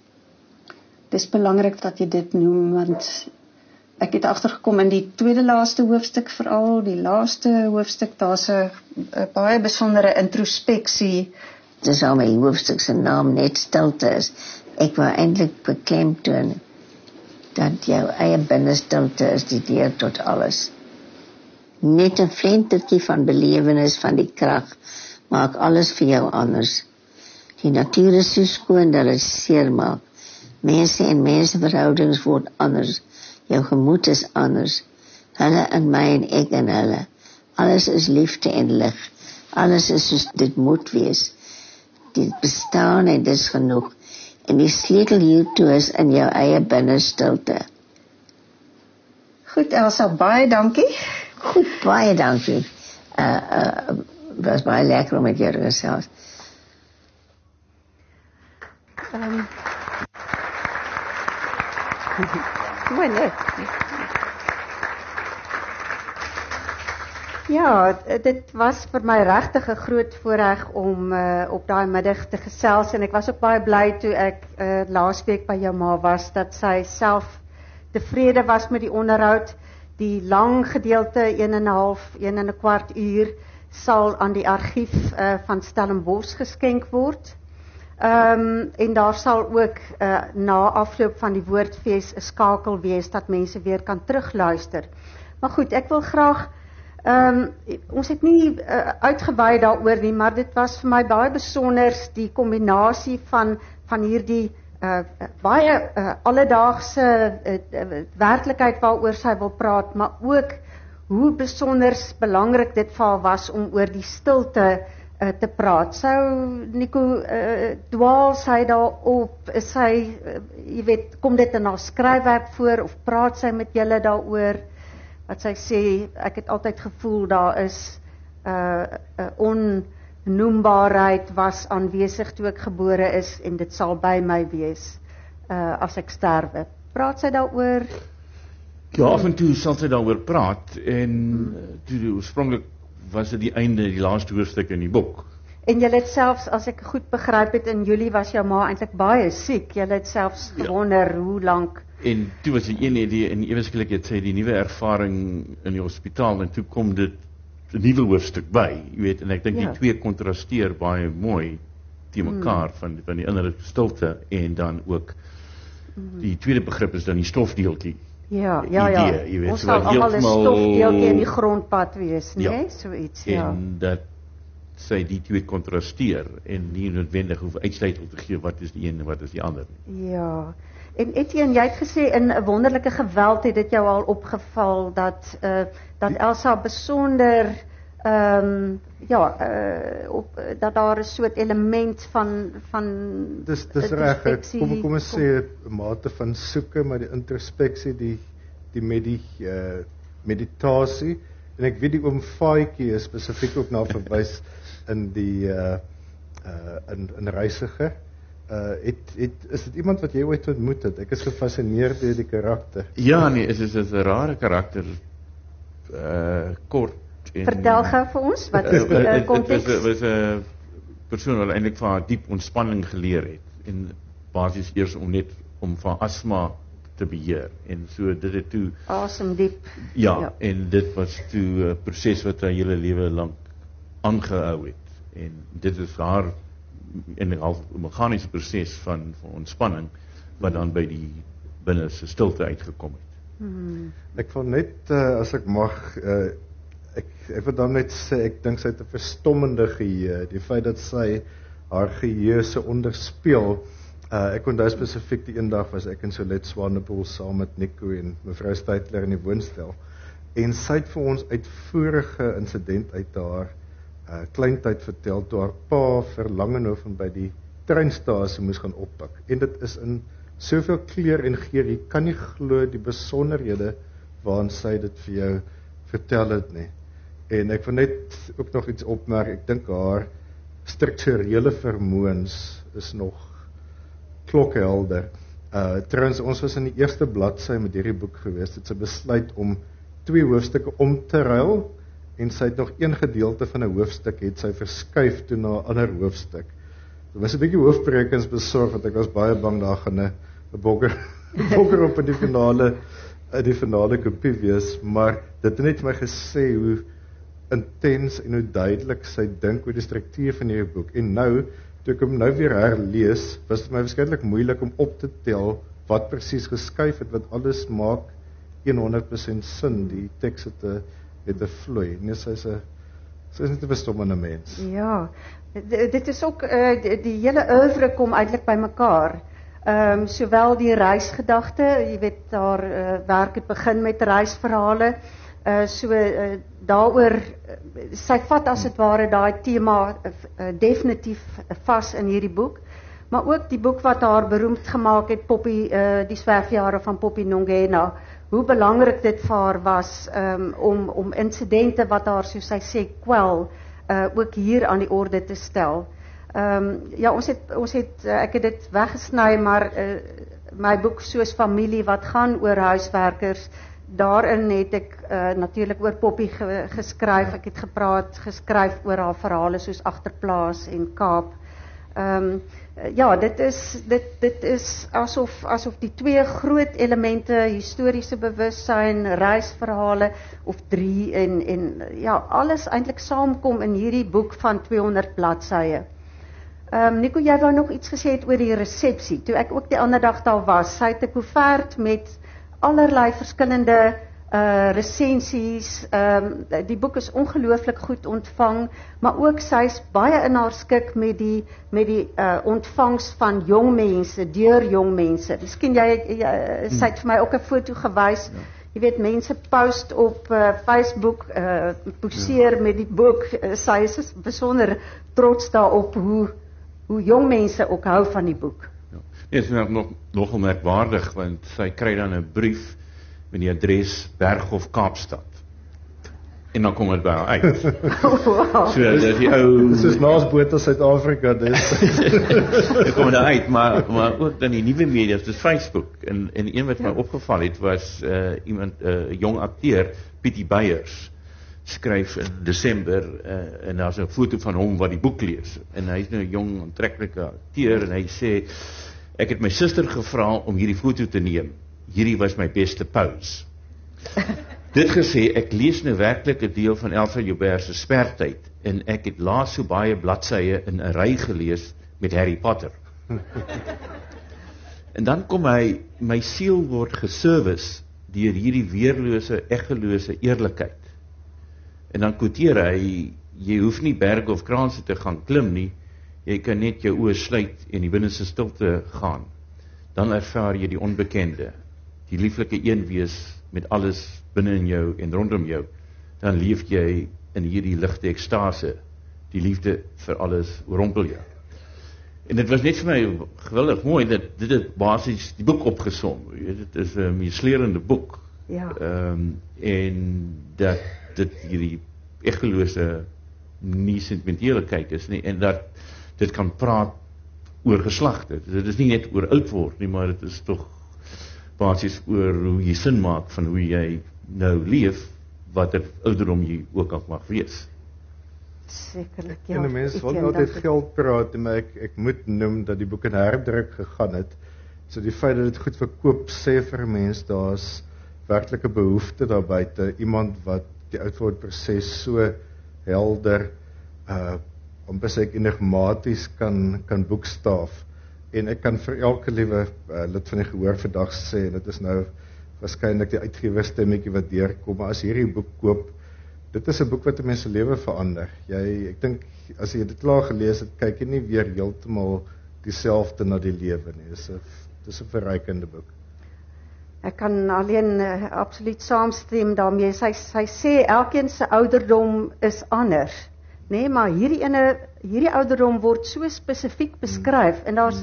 Het is belangrik dat jy dit noem, want ek het agtergekom in die tweede laaste hoofstuk veral, die laaste hoofstuk, daar is 'n baie besondere introspeksie. Dis al my hoofstuk se naam net stilte is. Ek wou eintlik beklemtoon dat jou eie binnestilte is die deur tot alles. Net 'n flentertjie van belewenis van die krag maak alles vir jou anders. Die natuur is so skoon dat dit seer maak. Mense en menseverhoudings word anders. Jou gemoed is anders. Hulle in my en ek in hulle. Alles is liefde en lig. Alles is soos dit moet wees. Dit bestaan en dit is genoeg. En die sleutel hiertoe is in jou eie binnestilte. Goed, Elsa, baie dankie. Goed, baie dankie. Uh, uh, was baie lekker om met jou te gesels. Um, Mooi net. Ja, dit was vir my regtig 'n groot voorreg om uh, op daai middag te gesels en ek was ook baie bly toe ek uh, laasweek by jou ma was dat sy self tevrede was met die onderhoud. Die lang gedeelte een en 'n half, een en 'n kwart uur sal aan die argief uh, van Stellenbosch geskenk word. Ehm um, en daar sal ook uh, na afloop van die woordfees 'n skakel wees dat mense weer kan terugluister. Maar goed, ek wil graag ehm um, ons het nie uh, uitgewy daaroor nie, maar dit was vir my baie besonder die kombinasie van van hierdie uh, baie uh, alledaagse uh, uh, werklikheid waaroor sy wil praat, maar ook hoe besonder belangrik dit vir haar was om oor die stilte Uh, te praat. Sou Nico uh, dwaal sy daarop, is sy, uh, jy weet, kom dit in haar skryfwerk voor of praat sy met julle daaroor? Wat sy sê, ek het altyd gevoel daar is 'n uh, uh, onnoembaarheid was aanwesig toe ek gebore is en dit sal by my wees uh, as ek sterwe. Praat sy daaroor? Ja, af en toe sal sy daaroor praat en hmm. toe oorspronklik was dit die einde, die laaste hoofstuk in die boek. En jy het selfs, as ek goed begryp het, in Julie was jou ma eintlik baie siek. Jy het selfs gewonder ja. hoe lank. En toe was die een idee en ewe skielik het sy die nuwe ervaring in die hospitaal en toe kom dit 'n nuwe hoofstuk by, jy weet, en ek dink ja. die twee kontrasteer baie mooi te mekaar hmm. van van die innerlike stilte en dan ook hmm. die tweede begrip is dan die stofdeeltjie. Ja, ja, ja. Idee, jy weet, ons sal almal 'n stofdeeltjie in die grondpad wees, né? Ja. So iets, en ja. En dat sy die twee kontrasteer en nie noodwendig hoef uitsluiting te gee wat is die een en wat is die ander. Ja. En Etienne, jy het gesê in 'n wonderlike geweld het dit jou al opgeval dat uh, dat Elsa besonder ehm um, ja, uh, op uh, dat daar 'n soort element van van dis dis reg, kom kom ons sê 'n mate van soeke, maar die introspeksie, die die medi uh, meditasie en ek weet die oom Faatjie is spesifiek ook na verwys in die uh, uh, in in Reisiger. Uh, het, het, is dit iemand wat jy ooit ontmoet het? Ek is gefassineerd deur die karakter. Ja, nee, is is 'n rare karakter, uh, kort. En, Vertel gou vir ons, wat is die uh, konteks? Dit was 'n persoon wat eintlik van haar diep ontspanning geleer het en basies eers om net om van asma te beheer en so dit het toe asem diep. Ja, ja, en dit was toe 'n proses wat haar hele lewe lank aangehou het en dit is haar in 'n half meganiese proses van van ontspanning wat dan by die binneste stilte uitgekom het. Hmm. Ek wil net uh, as ek mag uh, ek ek wil dan net sê ek dink sy het 'n verstommende geheue, die feit dat sy haar geheue se onderspeel. Uh, ek onthou spesifiek die eendag was ek in Solet Swanepoel saam met Nico en mevrou Steytler in die woonstel en sy het vir ons uitvoerige insident uit haar uh, kleintyd vertel toe haar pa vir Langehoven by die treinstasie moes gaan oppak en dit is in soveel kleur en geur, jy kan nie glo die besonderhede waarin sy dit vir jou vertel het nie. En ek wil net ook nog iets opmerk, ek dink haar strukturele vermoëns is nog klokhelder. Uh, trouwens, ons was in die eerste bladsy met hierdie boek gewees, het sy besluit om twee hoofstukke om te ruil, en sy het nog een gedeelte van 'n hoofstuk, het sy verskuif toe na 'n ander hoofstuk. Dit was 'n bietjie hoofbrekens besorg, want ek was baie bang daar gaan 'n bokker, bokker op in die finale, in die finale kopie wees, maar dit het net vir my gesê hoe intens en hoe duidelik sy dink oor die struktuur van hierdie boek, en nou, toe ek hom nou weer herlees, was dit my waarskynlik moeilik om op te tel wat presies geskuif het, want alles maak honderd persent sin, die teks het 'n het 'n vloei. Nee, sy is 'n sy is net 'n verstommende mens. Ja, d dit is ook uh, die, die hele oeuvre kom eintlik by mekaar. Ehm um, sowel die reisgedagte, jy weet daar uh, werk het begin met reisverhale. Uh, so uh, daaroor uh, sy vat as dit ware daai tema uh, uh, definitief vas in hierdie boek, maar ook die boek wat haar beroemd gemaak het, Poppy, uh, die swerfjare van Poppy Nongena, hoe belangrik dit vir haar was um, om om insidente wat haar, soos sy sê, kwel, uh, ook hier aan die orde te stel. Ehm um, ja, ons het ons het uh, ek het dit weggesny, maar uh, my boek Soos Familie wat gaan oor huiswerkers, daarin het ek uh, natuurlik oor Poppy ge, geskryf, ek het gepraat, geskryf oor haar verhale soos Agterplaas en Kaap. Ehm um, ja, dit is dit dit is asof asof die twee groot elemente, historiese bewussyn, reisverhale of drie en en ja, alles eintlik saamkom in hierdie boek van tweehonderd bladsye. Ehm um, Nico, jy wou nog iets gesê het oor die resepsie. Toe ek ook die ander dag daar was, sy het 'n koevert met allerlei verskillende uh resensies. Ehm um, die boek is ongelooflik goed ontvang, maar ook sy's baie in haar skik met die met die uh ontvangs van jong mense, deur jong mense. Miskien jy, jy sy het vir my ook 'n foto gewys. Ja. Jy weet, mense post op uh, Facebook, uh poseer ja. met die boek. Uh, sy is besonder trots daarop hoe hoe jong mense ook hou van die boek. Ja. Nee, dit is nog nogal merkwaardig, want sy kry dan 'n brief met die adres Berghof Kaapstad. En dan kom dit by haar uit. Wow. So dat die ou Dis soos naas Botha Suid-Afrika dis. dit kom daar uit, maar maar ook dan die nuwe media, dis Facebook. En en een wat my opgeval het was uh, iemand 'n uh, jong akteur, Pietie Beyers, skryf in Desember uh, en daar's 'n foto van hom wat die boek lees. En hy's nou 'n jong aantreklike akteur en hy sê ek het my suster gevra om hierdie foto te neem. Hierdie was my beste pose. Dit gesê, ek lees nou werklik 'n deel van Elsa Joubert se Spertyd en ek het laas so baie bladsye in 'n ry gelees met Harry Potter. En dan kom hy, my siel word geservice deur hierdie weerlose, eggelose eerlikheid. En dan quoteer hy, jy hoef nie berge of kraanse te gaan klim nie, jy kan net jou oë sluit en die binneste stilte gaan. Dan ervaar jy die onbekende, die lieflike een wees met alles binne in jou en rondom jou. Dan leef jy in hierdie ligte ekstase, die liefde vir alles oorrompel jou. En dit was net vir my geweldig mooi, dat dit het basies die boek opgesom. Dit is 'n meeslerende boek. Ja. Um, en dat dit hierdie eggelose, nie sentimentele kyk is nie, en dat dit kan praat oor geslagte. Dit is nie net oor oud word nie, maar dit is tog basies oor hoe jy sin maak van hoe jy nou leef, wat er ouderdom jy ook al mag wees. Sekerlik, ja. En 'n mens Ek wil ken altyd dat- geld praat, maar ek ek moet noem dat die boek in herdruk gegaan het. So die feit dat dit goed verkoop sê vir 'n mens daar's werklike behoefte daar buite, iemand wat die oudwordproses so helder uh amper sê ek enigmaties kan kan boekstaaf. En ek kan vir elke liewe uh, lid van die gehoor vandag sê, en dit is nou waarskynlik die uitgewerstemmetjie wat deurkom, maar as hierdie boek koop, dit is 'n boek wat 'n mens se lewe verander. Jy, ek dink as jy dit klaar gelees het, kyk jy nie weer heeltemal dieselfde na die lewe nie. Dis 'n dis 'n verrykende boek. Ek kan alleen uh, absoluut saamstem daarmee. Sy sy sê elkeen se ouderdom is anders, nê, nee, maar hierdie ene hierdie ouderdom word so spesifiek beskryf mm. en daar's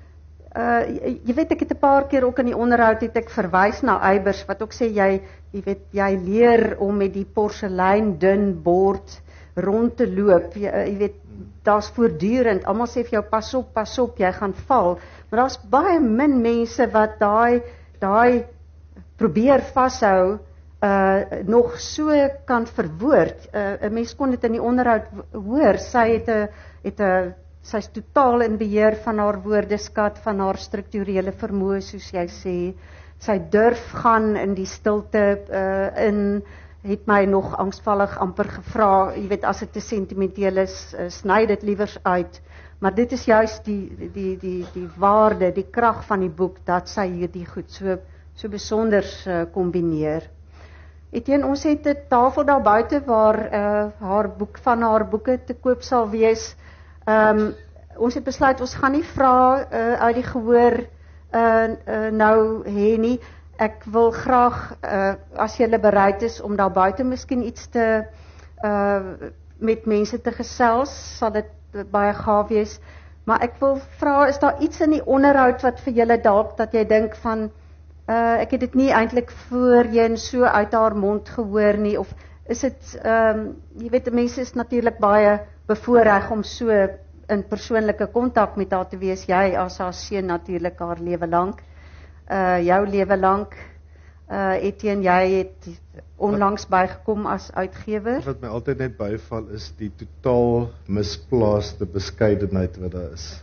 uh jy, jy weet ek het 'n paar keer ook in die onderhoud het ek verwys na Eybers wat ook sê jy jy weet jy leer om met die porselein dun bord rond te loop. Jy, jy weet daar's voortdurend almal sê vir jou pas op, pas op, jy gaan val. Maar daar's baie min mense wat daai daai probeer vashou uh nog so kan verwoord. Uh, 'n mens kon dit in die onderhoud hoor. Sy het 'n het 'n sy's totaal in beheer van haar woordeskat, van haar strukturele vermoë soos jy sê. Sy durf gaan in die stilte uh in het my nog angsvallig amper gevra, jy weet as dit te sentimenteel is, uh, sny dit liewers uit. Maar dit is juist die die die die waarde, die krag van die boek dat sy hierdie goed so so besonder uh, kombineer. Etienne, ons het 'n tafel daar buite waar uh, haar boek van haar boeke te koop sal wees. Ehm um, ons het besluit ons gaan nie vra uh, uit die gehoor uh, uh, nou hê nie. Ek wil graag uh, as jy bereid is om daar buite miskien iets te uh, met mense te gesels, sal dit baie gaaf wees. Maar ek wil vra, is daar iets in die onderhoud wat vir julle dalk dat jy dink van uh, ek het dit nie eintlik voorheen so uit haar mond gehoor nie, of is dit ehm um, jy weet mense is natuurlik baie bevoorreg om so in persoonlike kontak met haar te wees, jy as haar seun natuurlik haar lewe lank, uh jou lewe lank. Uh Etienne, jy het onlangs bygekom as uitgewer. Wat my altyd net byval is die totaal misplaaste beskeidenheid wat daar is.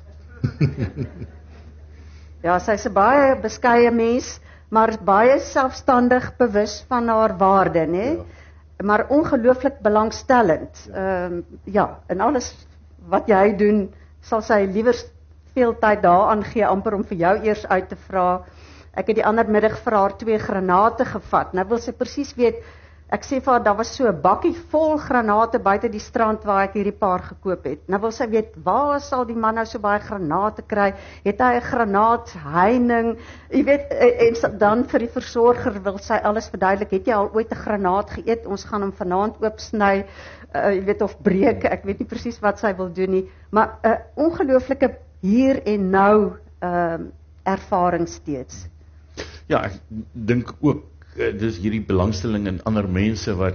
Ja, sy's 'n baie beskeie mens, maar baie selfstandig bewus van haar waarde, né? Ja. Maar ongelooflik belangstellend. Ehm uh, ja, en alles wat jy doen, sal sy liewer veel tyd daaraan gee amper om vir jou eers uit te vra. Ek het die ander middag vir haar twee granate gevat. Nou wil sy presies weet, ek sê vir haar, daar was so 'n bakkie vol granate buite die strand waar ek hierdie paar gekoop het. Nou wil sy weet, waar sal die man nou so baie granate kry? Het hy 'n granaatheining? Jy weet, en dan vir die versorger wil sy alles verduidelik. Het jy al ooit 'n granaat geëet? Ons gaan hom vanaand oopsny, uh, jy weet, of breek. Ek weet nie presies wat sy wil doen nie. Maar 'n uh, ongelooflike hier en nou uh, ervaring steeds. Ja, ek dink ook dis hierdie belangstelling in ander mense wat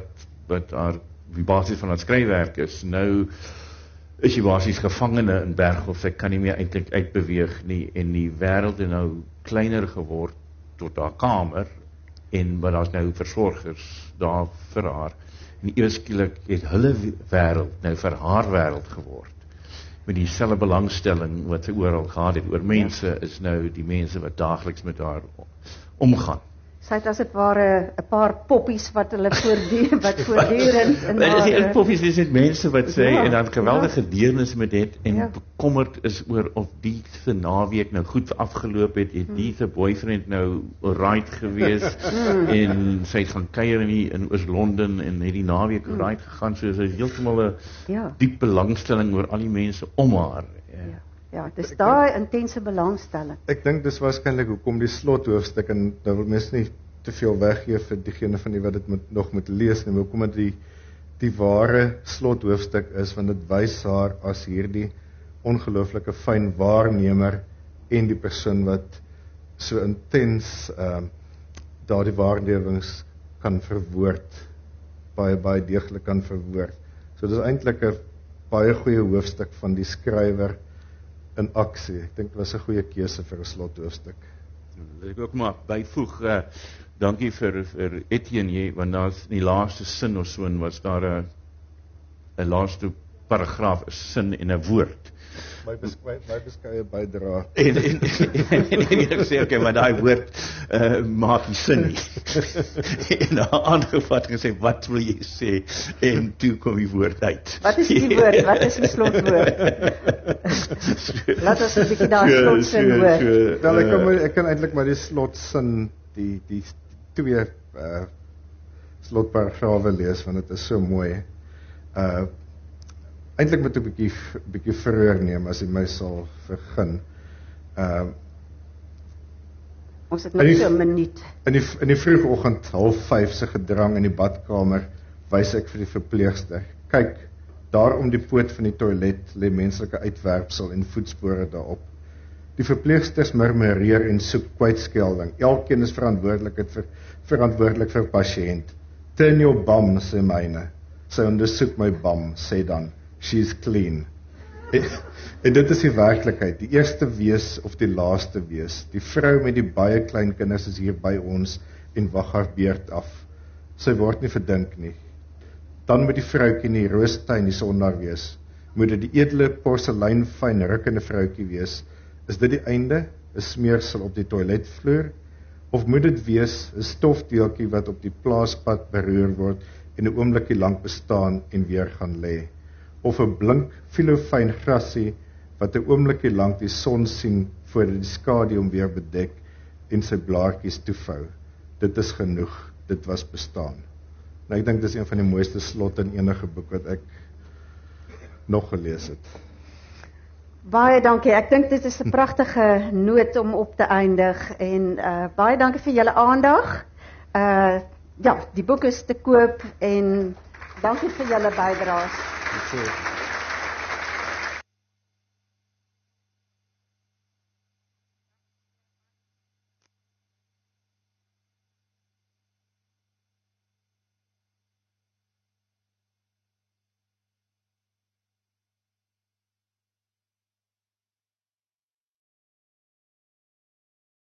wat haar die basis van haar skryfwerk is. Nou is jy basies gevangene in Berghof, sy kan nie meer eintlik uitbeweeg nie, en die wêreld het nou kleiner geword tot haar kamer, en maar daar's nou versorgers daar vir haar, en ewe skielik het hulle wêreld nou vir haar wêreld geword, met dieselfde belangstelling wat sy oral gehad het, oor mense is nou die mense wat daagliks met haar omgaan. Sy het as dit ware 'n paar poppies wat hulle voortdurend wat voortdurend in Maar dis nie haar poppies, dis net mense wat sy Ja, en dan geweldige ja. deernis met het en Ja. bekommerd is oor of die se naweek nou goed afgeloop het, het die se boyfriend nou right gewees en sy het gaan kuier in die, in Oos-London en het die naweek right gegaan, so sy is heeltemal 'n Ja. diep belangstelling oor al die mense om haar. Ja. Ja, ja, dis daai intense belangstelling. Ek dink dis waarskynlik hoekom die slothoofstuk, en nou wil mense nie te veel weggee vir diegene van die wat dit moet, nog moet lees nie, maar hoekom dit die, die ware slothoofstuk is, want dit wys haar as hierdie ongelooflike fyn waarnemer en die persoon wat so intens um, daardie waarnemings kan verwoord, baie baie deeglik kan verwoord. So dis eintlik 'n baie goeie hoofstuk van die skrywer in aksie. Ek dink dit was 'n goeie keuse vir 'n slothoofstuk. Wil ek ook maar byvoeg, uh, dankie vir, vir Etienne, jy, want daar's in die laaste sin of so, was daar 'n 'n laaste paragraaf, 'n sin en 'n woord. My beskeie my beskeie bydra. En, en, en, en, en ek sê, okay, maar daai woord uh, maak nie sin nie. En haar aangevat en gesê, wat wil jy sê? En toe kom die woord uit. Wat is die woord? Wat is die slotwoord? Laat ons 'n bietjie daar slotsin hoor. So, Wel, ek kan my, ek kan eintlik maar die slotsin, die die twee uh, slotparagrawe lees, want dit is so mooi. Uh, eintlik moet ek 'n bietjie bietjie verhoor neem as jy my sal vergun. Uh, Ons het net so 'n minuut. In die in die vroegoggend, half vyf se gedrang in die badkamer, wys ek vir die verpleegster. Kyk, daar om die poot van die toilet lê menslike uitwerpsel en voetspore daarop. Die verpleegsters murmureer en soek kwytskelding. Elkeen is verantwoordelik vir verantwoordelik vir pasiënt. Turn your bum, sê myne. Sy ondersoek my bum, sê dan, she's clean. En, en dit is die werklikheid, die eerste wees of die laaste wees. Die vrou met die baie klein kinders is hier by ons en wag haar beurt af. Sy word nie verdink nie. Dan moet die vroukie in die roostuin die sondaar wees. Moet dit die edele porselein fyn rukkende vroukie wees. Is dit die einde? 'n Smeersel op die toiletvloer? Of moet dit wees 'n stofdeeltjie wat op die plaaspad beroer word en 'n oombliekie lank bestaan en weer gaan lê? Of 'n blink filofyn grasie wat 'n oombliekie lank die son sien voordat die skadu hom weer bedek en sy blaartjies toevou? Dit is genoeg, dit was bestaan. Nou, ek dink dis een van die mooiste slotte in enige boek wat ek nog gelees het. Baie dankie. Ek dink dit is 'n pragtige noot om op te eindig en uh, baie dankie vir julle aandag. Uh, ja, die boek is te koop en dankie vir julle bydraes. Dankie.